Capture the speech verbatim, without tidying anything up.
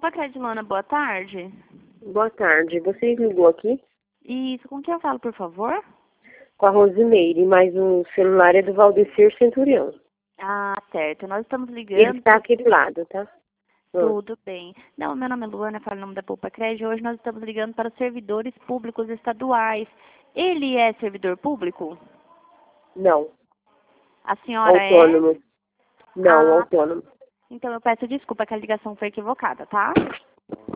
Poupa Credilona, boa tarde. Boa tarde. Você ligou aqui? Isso, com quem eu falo, por favor? Com a Rosimeire, mas o celular é do Valdecir Centurião. Ah, certo. Nós estamos ligando... Ele está aqui do lado, tá? Hum. Tudo bem. Não, meu nome é Luana, falo o nome da Poupa Cred. Hoje nós estamos ligando para os servidores públicos estaduais. Ele é servidor público? Não. A senhora Autônomo. é? Não, Ah, autônomo. então eu peço desculpa que a ligação foi equivocada, tá?